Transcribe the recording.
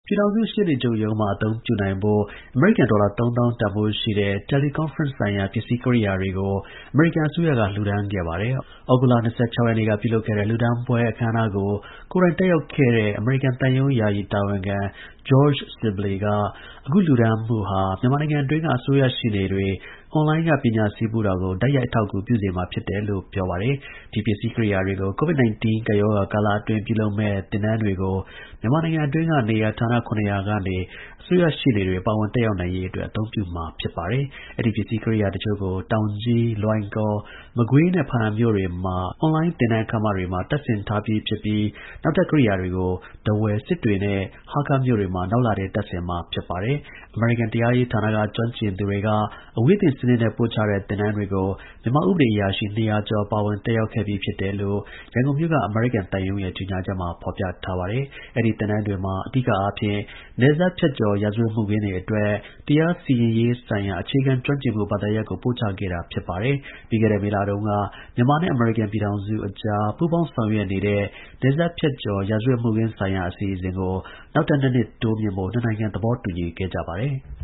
ပြည်ထောင်စုရှေ့နေချုပ်ရုံးမှာ အသုံးပြုနိုင်ဖို့ အမေရိကန်ဒေါ်လာ ၃၀,၀၀၀ တန်ဖိုးရှိတဲ့ Teleconference ဆိုင်ရာ ပစ္စည်းကိရိယာတွေကို အမေရိကန်အစိုးရက လှူဒါန်းခဲ့ပါတယ်။ သြဂုတ်လ ၂၆ ရက်နေ့က ပြုလုပ်ခဲ့တဲ့ လှူဒါန်းပွဲ အခမ်းအနားကို ကိုယ်တိုင်တက်ရောက်ခဲ့တဲ့ အမေရိကန်သံရုံး ယာယီတာဝန်ခံ George Sibley က အခု လှူဒါန်းမှုဟာ မြန်မာနိုင်ငံတွင်းက အစိုးရရှေ့နေတွေ အွန်လိုင်းက ပညာဆည်းပူးတာကို တိုက်ရိုက် အထောက်အကူပြုစေမှာ ဖြစ်တယ်လို့ ပြောပါတယ်။ ဒီ ပစ္စည်းကိရိယာတွေကို COVID-19 ကပ်ရောဂါကာလအတွင်း ပြုလုပ်မယ့် သင်တန်းတွေကို မြန်မာနိုင်ငံအတွင်းက နေရာဌာန ၇ နေရာကနေ အစိုးရရှေ့နေတွေ ပါဝင်တက်ရောက်နိုင်ရေးအတွက် အသုံးပြုမှာ ဖြစ်ပါတယ်။ အဲဒီ ပစ္စည်းကိရိယာတချို့ကို တောင်ကြီး၊ လွိုင်ကော်၊ မကွေးနဲ့ ဘားအံမြို့တွေမှာ အွန်လိုင်း သင်တန်းခန်းမတွေမှာ တပ်ဆင်ထားပြီးဖြစ်ပြီး နောက်ထပ် ကိရိယာတွေကို ထားဝယ်၊ စစ်တွေနဲ့ ဟားခါးမြို့တွေမှာ နောက်လထဲ တပ်ဆင်မှာ ဖြစ်ပါတယ်။ အမေရိကန် တရားရေးဌာနက ကျွမ်းကျင်သူတွေက အဝေးသင်စနစ်နဲ့ ပို့ချတဲ့ သင်တန်းတွေကို မြန်မာ ဥပဒေအရာရှိ ၂၀၀ ကျော် ပါဝင်တက်ရောက်ခဲ့ပြီး ဖြစ်တယ်လို့ ရန်ကုန်မြို့က အမေရိကန်သံရုံးရဲ့ ကြေညာချက်မှာ ဖော်ပြထားပါတယ်။ အဲဒီ သင်တန်းတွေမှာ အဓိကအားဖြင့် နယ်စပ်ဖြတ်ကျော် ရာဇဝတ်မှုခင်းတွေအတွက် တရားစီရင်ရေးဆိုင်ရာ အခြေခံ ကျွမ်းကျင်မှု ဘာသာရပ်ကို ပို့ချခဲ့တာ ဖြစ်ပါတယ်။ ပြီးခဲ့တဲ့ မေလတုန်းက မြန်မာနဲ့ အမေရိကန်ပြည်ထောင်စုအကြား ပူးပေါင်းဆောင်ရွက်နေတဲ့ နယ်စပ်ဖြတ်ကျော် ရာဇဝတ်မှုခင်းဆိုင်ရာ အစီအစဉ်ကို နောက်ထပ် ၂ နှစ် တိုးမြှင့်ဖို့ နှစ်နိုင်ငံ သဘောတူညီခဲ့ကြပါတယ်။